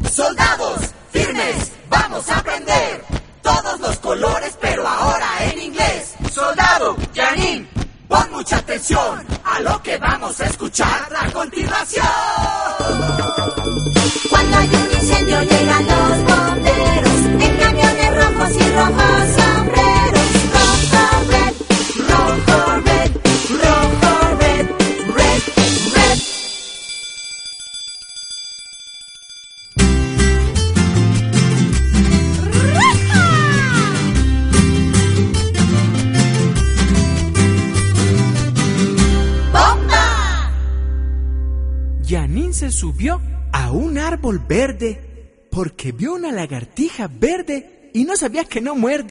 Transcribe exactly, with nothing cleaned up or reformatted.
Soldados, firmes, vamos a aprender todos los colores, pero ahora en inglés. Soldado, Janine, pon mucha atención a lo que vamos a escuchar a continuación. Cuando hay un incendio llegan los bomberos en camiones rojos y rojos sombreros. Rojo, red, rojo, red, rojo, red, red, red. ¡Bomba! Janine se subió a un árbol verde porque vio una lagartija verde y no sabía que no muerde.